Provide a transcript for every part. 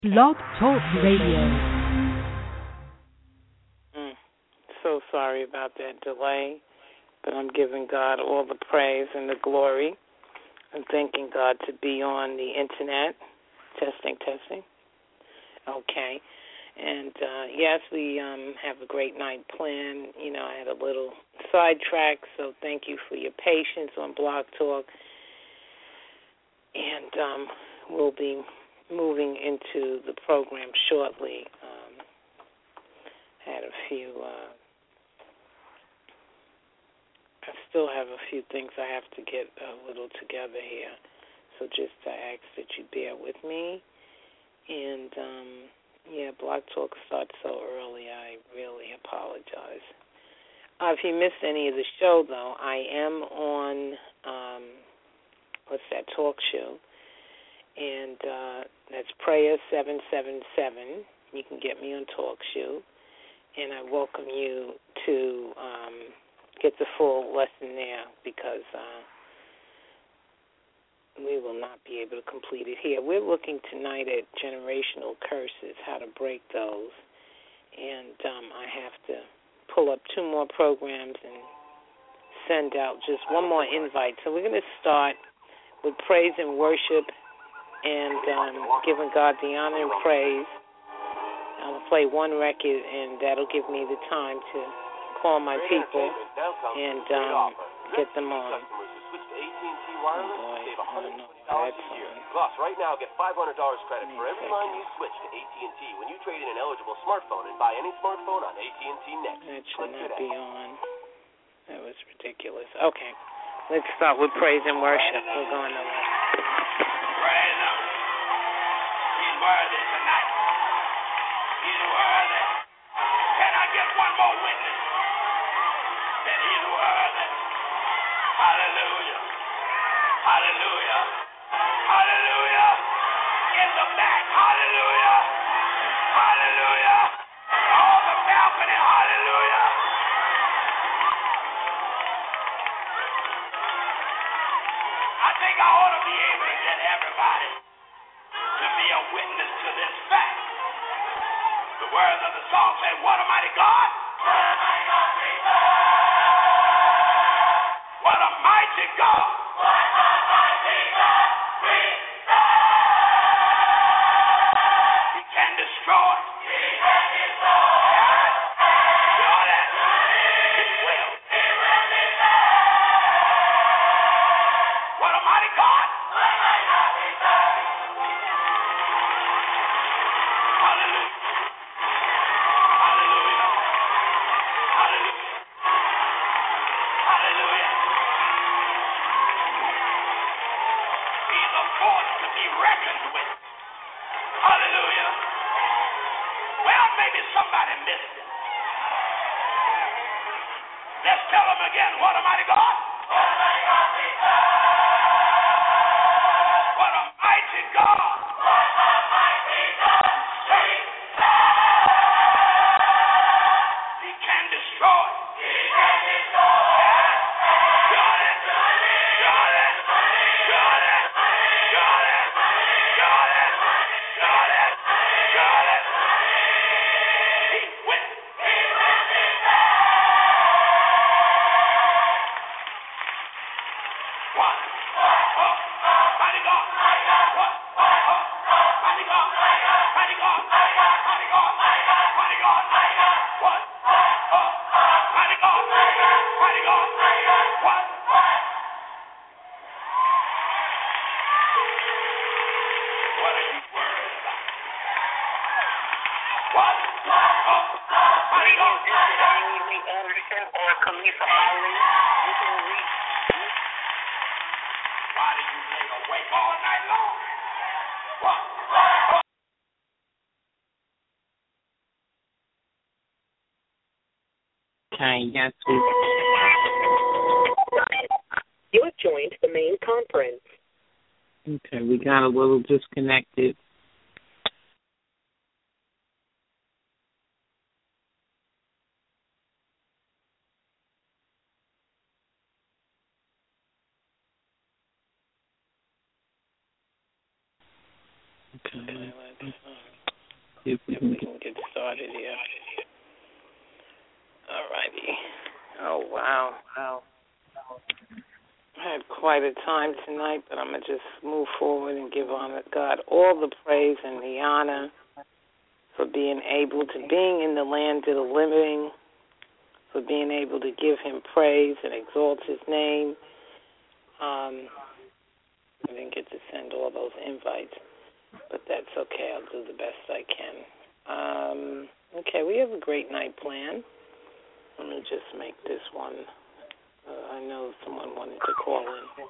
Blog Talk Radio. So sorry about that delay, but I'm giving God all the praise and the glory. I'm thanking God to be on the internet. Testing. Okay. And, yes, we have a great night planned. You know, I had a little sidetrack, so thank you for your patience on Blog Talk. And we'll be moving into the program shortly. Had a few, I still have a few things I have to get a little together here. So just to ask that you bear with me. And, Blog Talk starts so early, I really apologize. If you missed any of the show, though, I am on, talk show. And that's Prayer 777. You can get me on Talk Show. And I welcome you to get the full lesson there because we will not be able to complete it here. We're looking tonight at generational curses, how to break those. And I have to pull up 2 more programs and send out just one more invite. So we're going to start with praise and worship and giving God the honor and praise. I'm going to play one record, and that'll give me the time to call my people and get them on. Oh, boy, I don't know why that's on. Plus, right now, get $500 credit for every line you switch to AT&T when you trade in an eligible smartphone and buy any smartphone on AT&T Next. That should not be on. That was ridiculous. Okay, let's start with praise and worship. We're going to praise Him. He's worthy tonight. He's worthy. Can I get one more witness that He's worthy? Hallelujah. Hallelujah. Hallelujah. In the back. Hallelujah. Hallelujah. On the balcony. Hallelujah. I think I ought to be able to get everybody to be a witness to this fact. The words of the song say, what a mighty God. What a mighty God we serve. What a mighty God. What a mighty God we serve. He can destroy. He can destroy. Surely. He will. He will destroy. What a mighty God. What a mighty God we serve. Hallelujah. Hallelujah. Hallelujah. Hallelujah. He's a force to be reckoned with. Hallelujah. Well, maybe somebody missed it. Let's tell them again. What a mighty God. What a mighty God we serve. What a mighty God. What a mighty God we serve. He can destroy. He can destroy. Surely. Surely. Surely. Surely. Surely. Surely. Surely. He will. He will destroy. What? Mighty God. What? Mighty God. Mighty God. Mighty God. Mighty God. What? Mighty God. Mighty God. What? What are you worried about? What? Mighty God. Anderson or Khalifa Ali. You can reach. Why did you lay awake all night long? What? Okay, yes, we. You have joined the main conference. Okay, we got a little disconnected. Okay, let's see if we can get started here. All righty. Oh, wow. I had quite a time tonight, but I'm going to just move forward and give God all the praise and the honor for being in the land of the living, for being able to give him praise and exalt his name. I didn't get to send all those invites, but that's okay. I'll do the best I can. Okay, we have a great night planned. Let me just make this one. I know someone wanted to call in.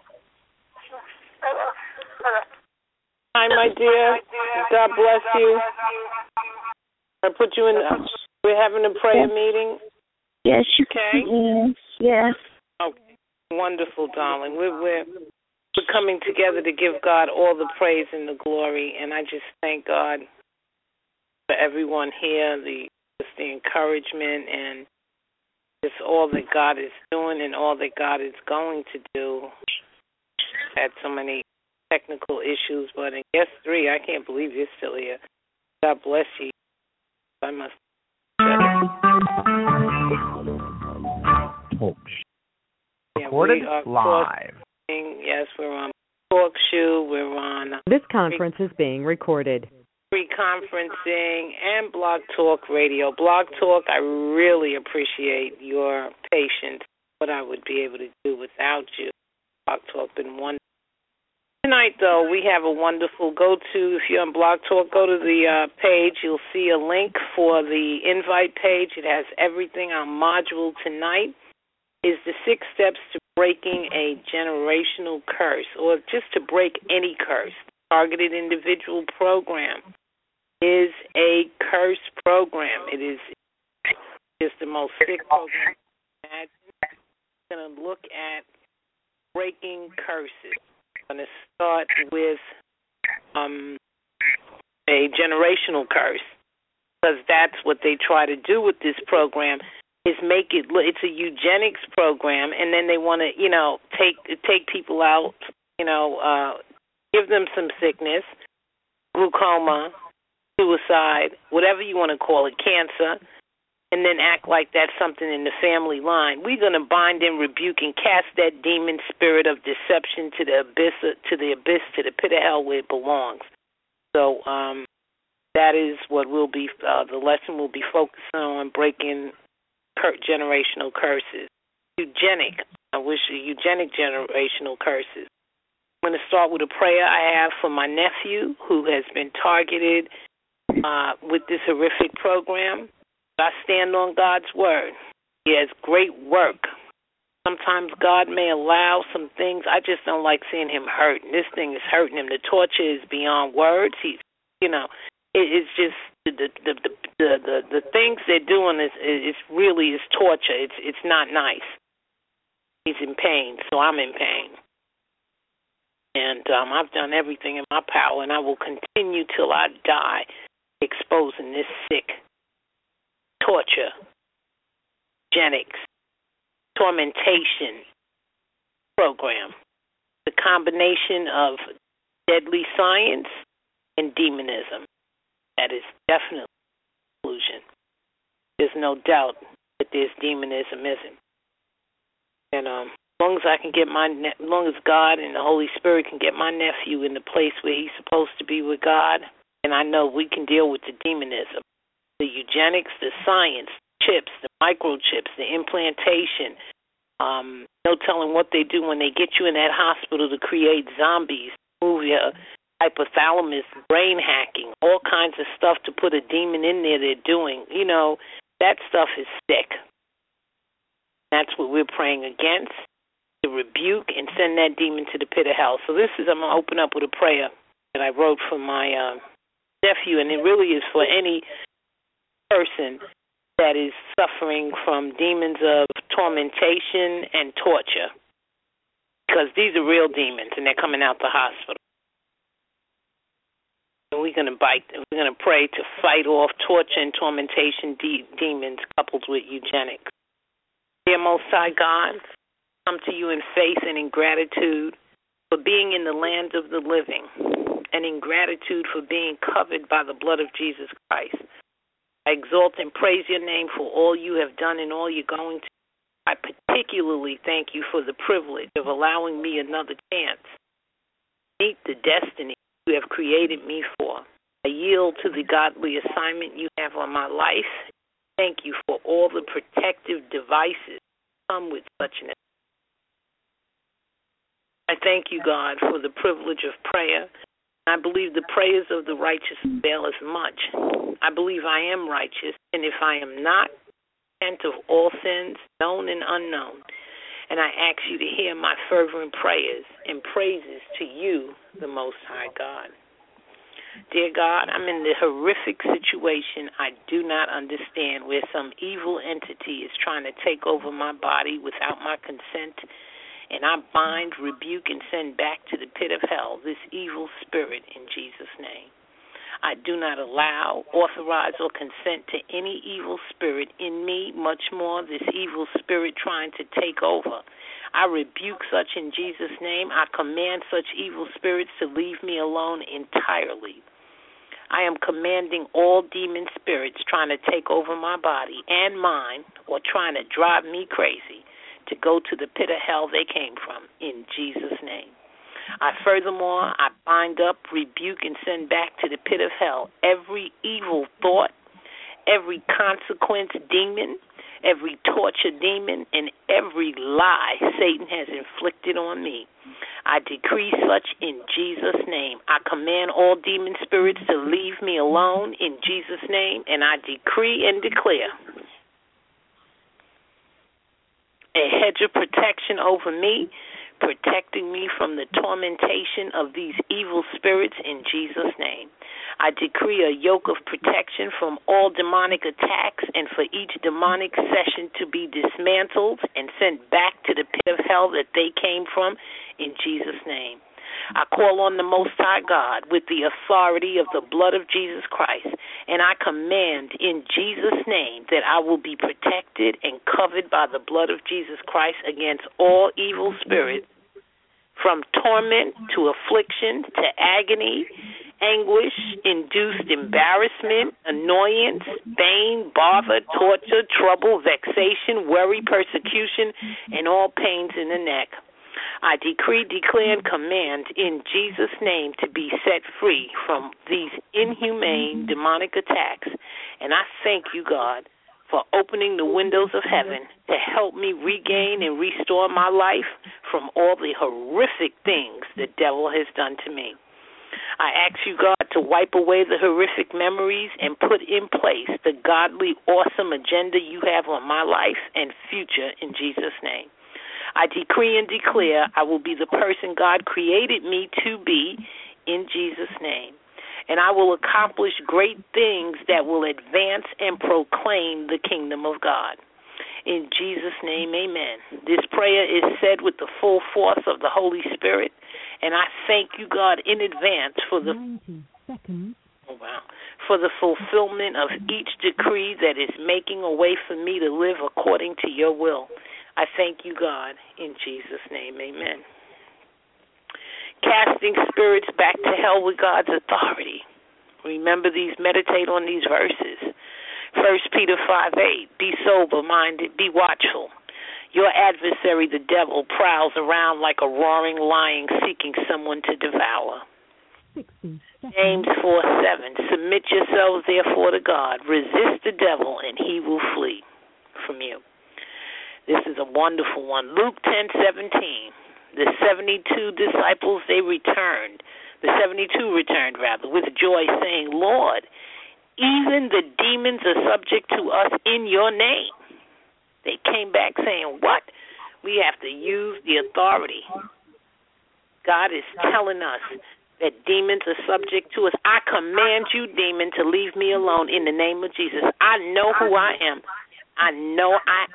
Hi, my dear. God bless you. I put you in. We're having a prayer meeting. Yes, you can. Yes. Okay. Wonderful, darling. We're coming together to give God all the praise and the glory, and I just thank God for everyone here, the encouragement and just all that God is doing and all that God is going to do. Had so many technical issues, but in guest 3, I can't believe you're still here. God bless you. I must. Recorded live. Yes, we're on Talk Show. We're on. This conference is being recorded. Free conferencing and Blog Talk Radio. Blog Talk, I really appreciate your patience. What I would be able to do without you. Blog Talk been wonderful. Tonight, though, we have a wonderful if you're on Blog Talk, go to the page. You'll see a link for the invite page. It has everything. Our module tonight is the 6 steps to breaking a generational curse, or just to break any curse. Targeted individual program is a curse program. It is just the most sick program you can imagine. We're going to look at breaking curses. I'm going to start with a generational curse, because that's what they try to do with this program, is make it's a eugenics program, and then they want to, take people out, give them some sickness, glaucoma, suicide, whatever you want to call it, cancer, and then act like that's something in the family line. We're going to bind and rebuke and cast that demon spirit of deception to the abyss, to the pit of hell where it belongs. So that is what the lesson will be focusing on, breaking generational curses. Eugenic generational curses. I'm going to start with a prayer I have for my nephew who has been targeted with this horrific program. I stand on God's word. He has great work. Sometimes God may allow some things. I just don't like seeing him hurt. And this thing is hurting him. The torture is beyond words. It's just the things they're doing is really torture. It's not nice. He's in pain, so I'm in pain. And I've done everything in my power, and I will continue till I die exposing this sick torture, eugenics, tormentation program. The combination of deadly science and demonism. That is definitely a conclusion. There's no doubt that there's demonism, isn't. And as long as I can get as long as God and the Holy Spirit can get my nephew in the place where he's supposed to be with God, and I know we can deal with the demonism, the eugenics, the science, chips, the microchips, the implantation. No telling what they do when they get you in that hospital to create zombies, move your hypothalamus, brain hacking, all kinds of stuff to put a demon in there they're doing. That stuff is sick. That's what we're praying against, to rebuke and send that demon to the pit of hell. So I'm going to open up with a prayer that I wrote for my nephew, and it really is for any person that is suffering from demons of tormentation and torture, because these are real demons, and they're coming out the hospital. And we're going to pray to fight off torture and tormentation demons coupled with eugenics. Dear Most High God, come to you in faith and in gratitude for being in the land of the living. and in gratitude for being covered by the blood of Jesus Christ. I exalt and praise your name for all you have done and all you're going to. I particularly thank you for the privilege of allowing me another chance to meet the destiny you have created me for. I yield to the godly assignment you have on my life. Thank you for all the protective devices that come with such an. I thank you, God, for the privilege of prayer. I believe the prayers of the righteous avail as much. I believe I am righteous, and if I am not, repent of all sins, known and unknown. And I ask you to hear my fervent prayers and praises to you, the Most High God. Dear God, I'm in the horrific situation I do not understand, where some evil entity is trying to take over my body without my consent, and I bind, rebuke, and send back to the pit of hell this evil spirit in Jesus' name. I do not allow, authorize, or consent to any evil spirit in me, much more this evil spirit trying to take over. I rebuke such in Jesus' name. I command such evil spirits to leave me alone entirely. I am commanding all demon spirits trying to take over my body and mind, or trying to drive me crazy, to go to the pit of hell they came from, in Jesus' name. Furthermore, I bind up, rebuke, and send back to the pit of hell every evil thought, every consequence demon, every torture demon, and every lie Satan has inflicted on me. I decree such in Jesus' name. I command all demon spirits to leave me alone in Jesus' name, and I decree and declare a hedge of protection over me, protecting me from the tormentation of these evil spirits in Jesus' name. I decree a yoke of protection from all demonic attacks, and for each demonic session to be dismantled and sent back to the pit of hell that they came from in Jesus' name. I call on the Most High God with the authority of the blood of Jesus Christ, and I command in Jesus' name that I will be protected and covered by the blood of Jesus Christ against all evil spirits, from torment to affliction to agony, anguish, induced embarrassment, annoyance, pain, bother, torture, trouble, vexation, worry, persecution, and all pains in the neck. I decree, declare, and command in Jesus' name to be set free from these inhumane demonic attacks. And I thank you, God, for opening the windows of heaven to help me regain and restore my life from all the horrific things the devil has done to me. I ask you, God, to wipe away the horrific memories and put in place the godly, awesome agenda you have on my life and future in Jesus' name. I decree and declare I will be the person God created me to be in Jesus' name. And I will accomplish great things that will advance and proclaim the kingdom of God. In Jesus' name, amen. This prayer is said with the full force of the Holy Spirit, and I thank you, God, in advance for the 90 seconds. For the fulfillment of each decree that is making a way for me to live according to your will. I thank you, God, in Jesus' name, amen. Casting spirits back to hell with God's authority. Remember these, meditate on these verses. 1 Peter 5:8, be sober-minded, be watchful. Your adversary, the devil, prowls around like a roaring lion seeking someone to devour. James 4:7, submit yourselves therefore to God. Resist the devil and he will flee from you. This is a wonderful one. Luke 10:17. The 72 disciples, they returned. The 72 returned, with joy, saying, Lord, even the demons are subject to us in your name. They came back saying, what? We have to use the authority. God is telling us that demons are subject to us. I command you, demon, to leave me alone in the name of Jesus. I know who I am. I know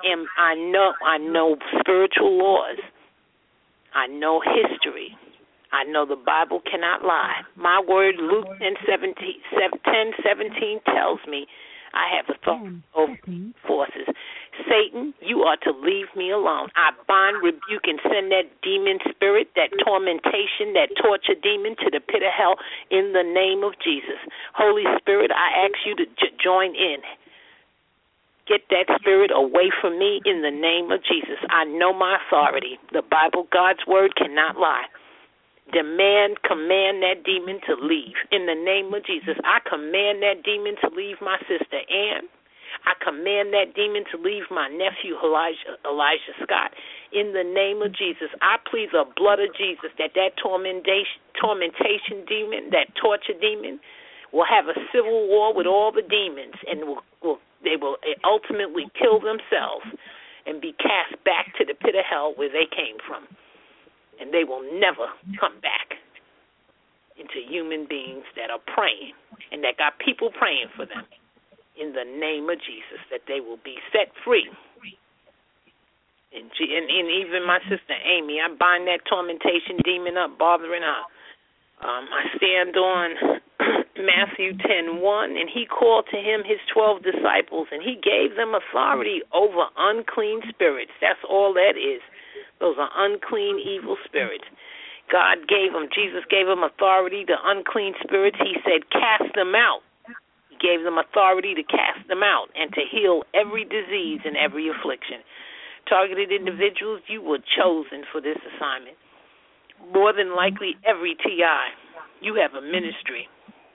spiritual laws. I know history. I know the Bible cannot lie. My word, Luke 10:17 tells me I have authority over forces. Satan, you are to leave me alone. I bind, rebuke, and send that demon spirit, that tormentation, that torture demon to the pit of hell in the name of Jesus. Holy Spirit, I ask you to join in. Get that spirit away from me in the name of Jesus. I know my authority. The Bible, God's word, cannot lie. Command that demon to leave. In the name of Jesus, I command that demon to leave my sister Ann. I command that demon to leave my nephew Elijah Scott. In the name of Jesus, I plead the blood of Jesus that tormentation demon, that torture demon, will have a civil war with all the demons, and they will ultimately kill themselves and be cast back to the pit of hell where they came from. And they will never come back into human beings that are praying and that got people praying for them. In the name of Jesus, that they will be set free. And even my sister Amy, I bind that tormentation demon up, bothering her. I stand on Matthew 10:1, and he called to him his 12 disciples, and he gave them authority over unclean spirits. That's all that is. Those are unclean, evil spirits. Jesus gave them authority to unclean spirits. He said, cast them out. Gave them authority to cast them out and to heal every disease and every affliction. Targeted individuals, you were chosen for this assignment. More than likely, every TI, you have a ministry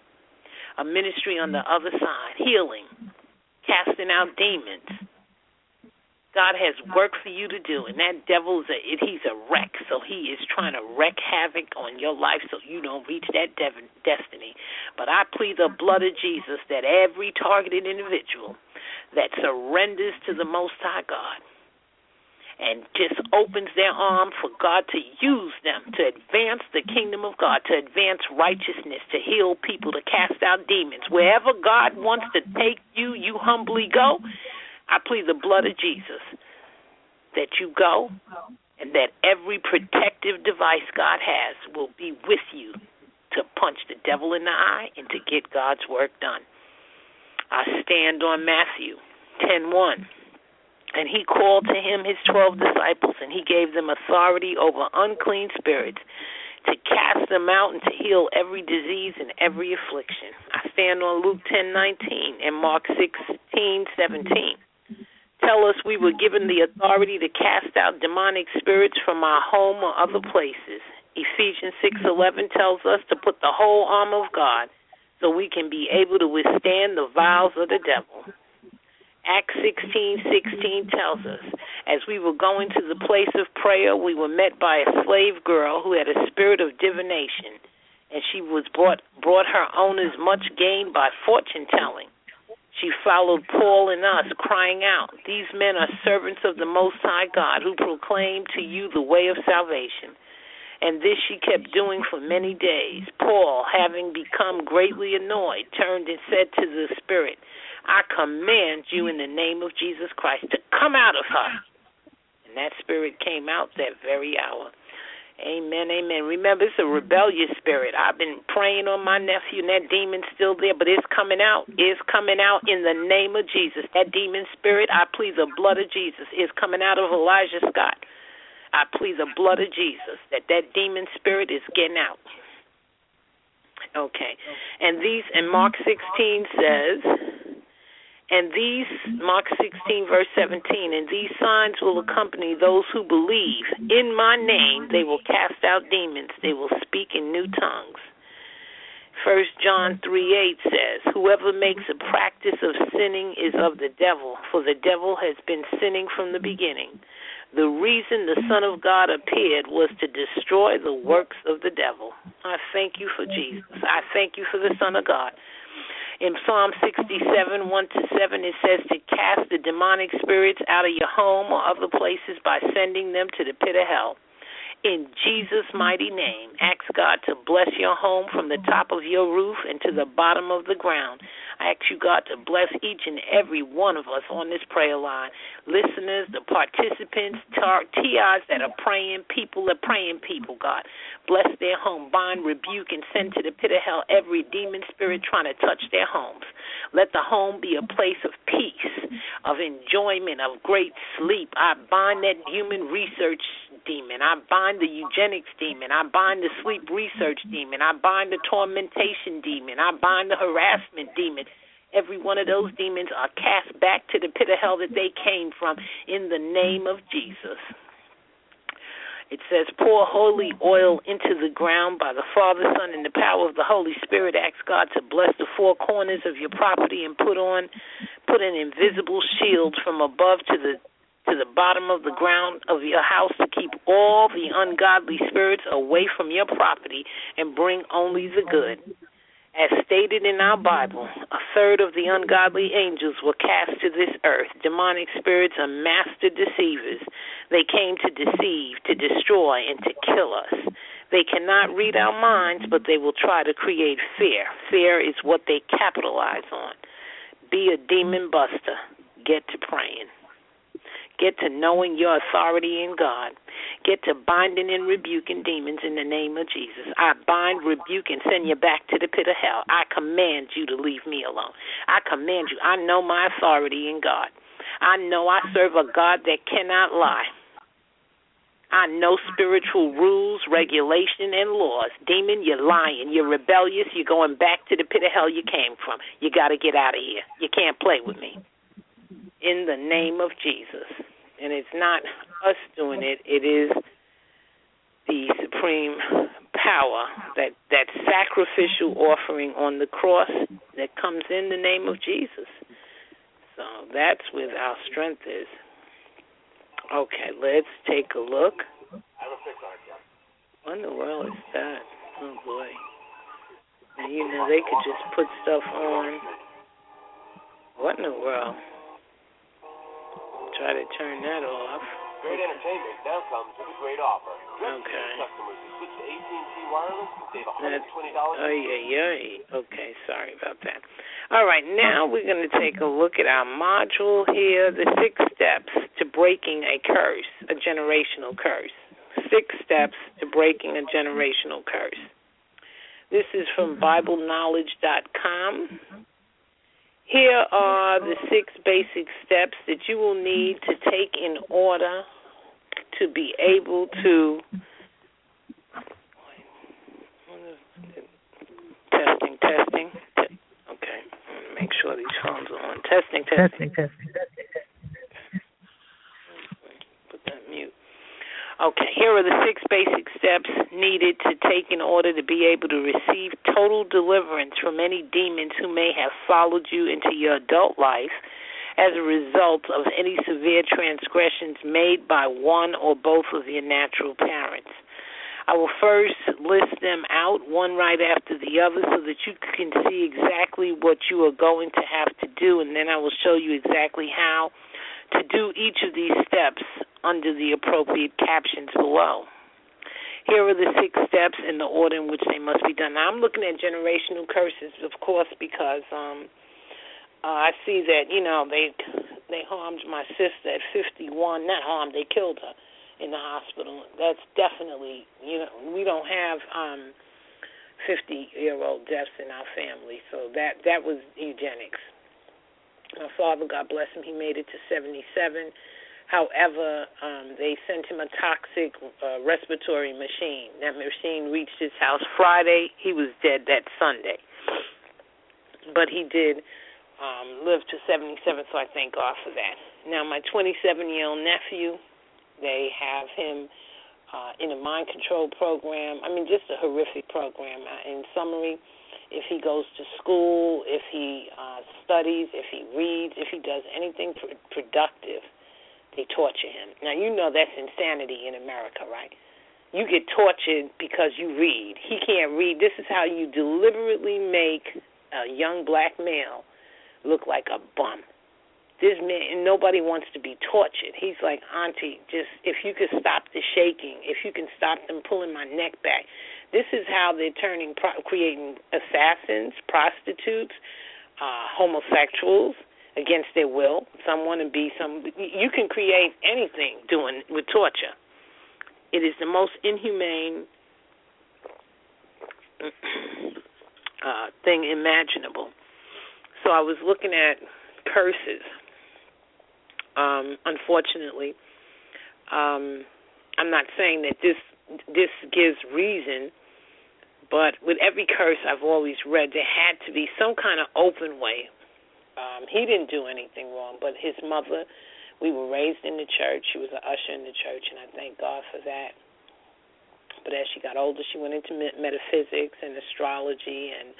on the other side, healing, casting out demons. God has work for you to do, and that devil he's a wreck, so he is trying to wreak havoc on your life so you don't reach that destiny. But I plead the blood of Jesus that every targeted individual that surrenders to the Most High God and just opens their arm for God to use them to advance the kingdom of God, to advance righteousness, to heal people, to cast out demons. Wherever God wants to take you, you humbly go. I plead the blood of Jesus that you go and that every protective device God has will be with you to punch the devil in the eye and to get God's work done. I stand on Matthew 10:1. And he called to him his 12 disciples, and he gave them authority over unclean spirits to cast them out and to heal every disease and every affliction. I stand on Luke 10:19 and Mark 16:17. Tell us we were given the authority to cast out demonic spirits from our home or other places. Ephesians 6:11 tells us to put the whole armor of God so we can be able to withstand the wiles of the devil. Acts 16:16 tells us, as we were going to the place of prayer, we were met by a slave girl who had a spirit of divination, and she was brought her owners much gain by fortune telling. She followed Paul and us, crying out, "These men are servants of the Most High God, who proclaim to you the way of salvation." And this she kept doing for many days. Paul, having become greatly annoyed, turned and said to the spirit, "I command you in the name of Jesus Christ to come out of her." And that spirit came out that very hour. Amen, amen. Remember, it's a rebellious spirit. I've been praying on my nephew, and that demon's still there, but it's coming out. It's coming out in the name of Jesus. That demon spirit, I plead the blood of Jesus, is coming out of Elijah Scott. I plead the blood of Jesus that demon spirit is getting out. Okay. And Mark 16 says, Mark 16, verse 17, and these signs will accompany those who believe. In my name they will cast out demons. They will speak in new tongues. 1 John 3:8 says, whoever makes a practice of sinning is of the devil, for the devil has been sinning from the beginning. The reason the Son of God appeared was to destroy the works of the devil. I thank you for Jesus. I thank you for the Son of God. In Psalm 67, 1-7, it says to cast the demonic spirits out of your home or other places by sending them to the pit of hell. In Jesus' mighty name, ask God to bless your home from the top of your roof and to the bottom of the ground. I ask you, God, to bless each and every one of us on this prayer line, listeners, the participants, TIs that are praying, people that praying people, God. Bless their home, bind, rebuke, and send to the pit of hell every demon spirit trying to touch their homes. Let the home be a place of peace, of enjoyment, of great sleep. I bind that human research demon. I bind the eugenics demon. I bind the sleep research demon. I bind the tormentation demon. I bind the harassment demon. Every one of those demons are cast back to the pit of hell that they came from in the name of Jesus. It says, pour holy oil into the ground by the Father, Son, and the power of the Holy Spirit. Ask God to bless the four corners of your property and put an invisible shield from above to the bottom of the ground of your house to keep all the ungodly spirits away from your property and bring only the good. As stated in our Bible, a third of the ungodly angels were cast to this earth. Demonic spirits are master deceivers. They came to deceive, to destroy, and to kill us. They cannot read our minds, but they will try to create fear. Fear is what they capitalize on. Be a demon buster. Get to praying. Get to knowing your authority in God. Get to binding and rebuking demons in the name of Jesus. I bind, rebuke, and send you back to the pit of hell. I command you to leave me alone. I command you. I know my authority in God. I know I serve a God that cannot lie. I know spiritual rules, regulation, and laws. Demon, you're lying. You're rebellious. You're going back to the pit of hell you came from. You got to get out of here. You can't play with me. In the name of Jesus. And it's not us doing it. It is the supreme power, that sacrificial offering on the cross that comes in the name of Jesus. So that's where our strength is. Okay, let's take a look. What in the world is that? Oh, boy. And, you know, they could just put stuff on. What in the world? Try to turn that off. Great entertainment now comes with a great offer. Okay. Customers who switch to AT&T Wireless can save $120. Okay, sorry about that. All right, now we're going to take a look at our module here, the 6 steps to breaking a curse, a generational curse. 6 steps to breaking a generational curse. This is from BibleKnowledge.com. Here are the 6 basic steps that you will need to take in order to be able to testing. Okay, I'm going to make sure these phones are on. Testing. Put that mute. Okay, here are the 6 basic steps needed to take in order to be able to receive total deliverance from any demons who may have followed you into your adult life as a result of any severe transgressions made by one or both of your natural parents. I will first list them out, one right after the other, so that you can see exactly what you are going to have to do, and then I will show you exactly how to do each of these steps under the appropriate captions below. Here are the 6 steps in the order in which they must be done. Now, I'm looking at generational curses, of course, because I see that, you know, they harmed my sister at 51. Not harmed, they killed her in the hospital. That's definitely, you know, we don't have 50-year-old deaths in our family, so that was eugenics. My father, God bless him, he made it to 77. However, they sent him a toxic respiratory machine. That machine reached his house Friday. He was dead that Sunday. But he did live to 77, so I thank God for that. Now, my 27-year-old nephew, they have him in a mind control program. I mean, just a horrific program. In summary, if he goes to school, if he studies, if he reads, if he does anything productive, they torture him. Now, you know that's insanity in America, right? You get tortured because you read. He can't read. This is how you deliberately make a young black male look like a bum. This man, nobody wants to be tortured. He's like, Auntie, just if you could stop the shaking, if you can stop them pulling my neck back. This is how they're creating assassins, prostitutes, homosexuals against their will. Some want to be some. You can create anything doing with torture. It is the most inhumane thing imaginable. So I was looking at curses. Unfortunately, I'm not saying that this gives reason, but with every curse I've always read, there had to be some kind of open way. He didn't do anything wrong, but his mother, we were raised in the church. She was an usher in the church, and I thank God for that. But as she got older, she went into metaphysics and astrology, and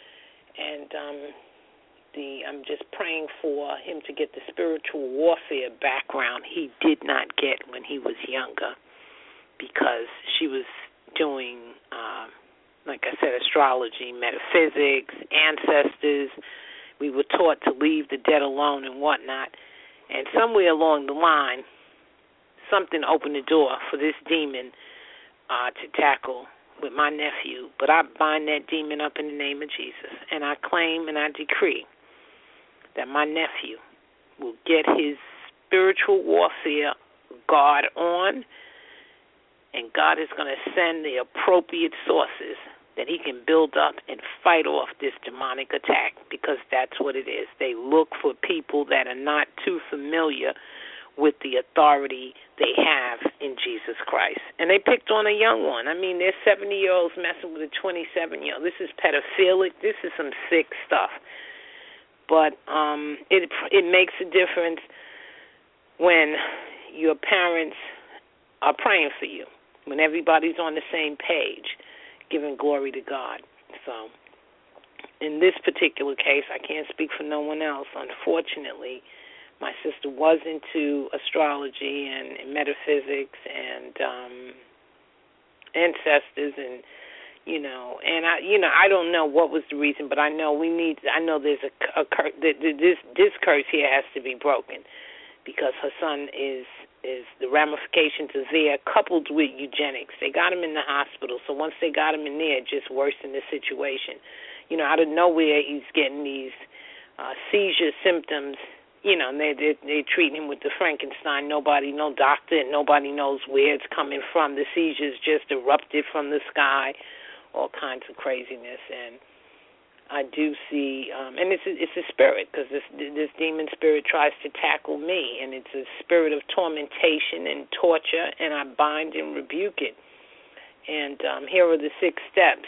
I'm just praying for him to get the spiritual warfare background he did not get when he was younger, because she was doing, like I said, astrology, metaphysics, ancestors. We were taught to leave the dead alone and whatnot. And somewhere along the line, something opened the door for this demon to tackle with my nephew. But I bind that demon up in the name of Jesus. And I claim and I decree that my nephew will get his spiritual warfare guard on, and God is going to send the appropriate sources that he can build up and fight off this demonic attack, because that's what it is. They look for people that are not too familiar with the authority they have in Jesus Christ. And they picked on a young one. I mean, there's 70-year-olds messing with a 27-year-old. This is pedophilic. This is some sick stuff. But it makes a difference when your parents are praying for you, when everybody's on the same page, giving glory to God. So in this particular case, I can't speak for no one else. Unfortunately, my sister was into astrology and metaphysics and ancestors, and I don't know what was the reason, but I know there's this curse here has to be broken, because her son is the ramifications are there, coupled with eugenics. They got him in the hospital, so once they got him in there, it just worsened the situation. Out of nowhere, he's getting these seizure symptoms, and they're treating him with the Frankenstein. No doctor, and nobody knows where it's coming from. The seizures just erupted from the sky, all kinds of craziness. And I do see, and it's a spirit, because this demon spirit tries to tackle me, and it's a spirit of tormentation and torture, and I bind and rebuke it. And here are the 6 steps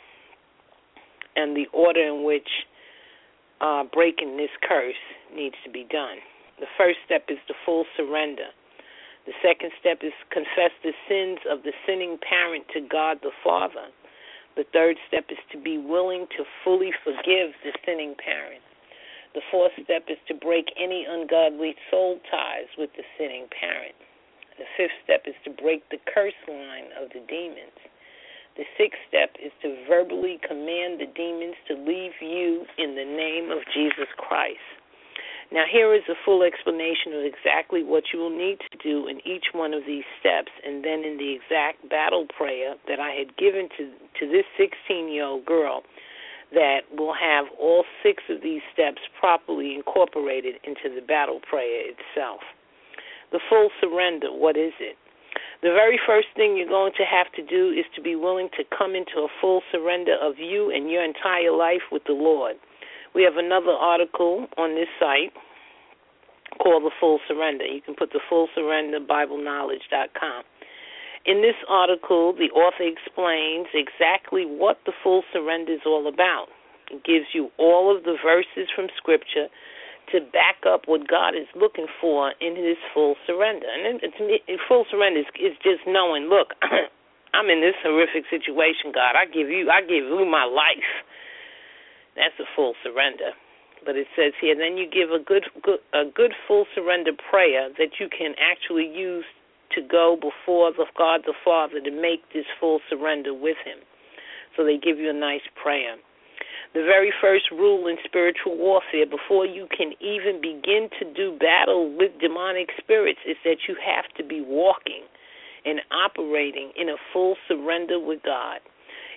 and the order in which breaking this curse needs to be done. The first step is the full surrender. The second step is confess the sins of the sinning parent to God the Father. The third step is to be willing to fully forgive the sinning parent. The fourth step is to break any ungodly soul ties with the sinning parent. The fifth step is to break the curse line of the demons. The sixth step is to verbally command the demons to leave you in the name of Jesus Christ. Now, here is a full explanation of exactly what you will need to do in each one of these steps, and then in the exact battle prayer that I had given to this 16-year-old girl, that will have all 6 of these steps properly incorporated into the battle prayer itself. The full surrender, what is it? The very first thing you're going to have to do is to be willing to come into a full surrender of you and your entire life with the Lord. We have another article on this site called The Full Surrender. You can put The Full Surrender, BibleKnowledge.com. In this article, the author explains exactly what the full surrender is all about. It gives you all of the verses from Scripture to back up what God is looking for in his full surrender. And full surrender is just knowing, look, I'm in this horrific situation, God. I give you my life. That's a full surrender. But it says here, then you give a good full surrender prayer that you can actually use to go before God the Father to make this full surrender with him. So they give you a nice prayer. The very first rule in spiritual warfare, before you can even begin to do battle with demonic spirits, is that you have to be walking and operating in a full surrender with God.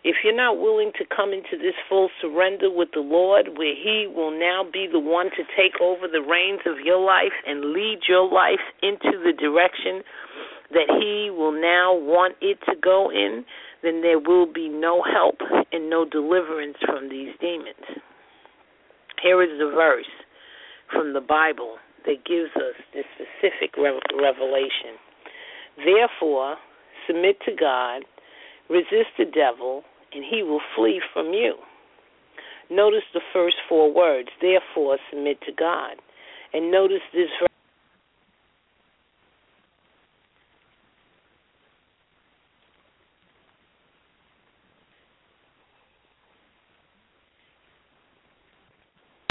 If you're not willing to come into this full surrender with the Lord, where He will now be the one to take over the reins of your life and lead your life into the direction that He will now want it to go in, then there will be no help and no deliverance from these demons. Here is the verse from the Bible that gives us this specific revelation. Therefore, submit to God, resist the devil, and he will flee from you. Notice the first 4 words, therefore submit to God. And notice this verse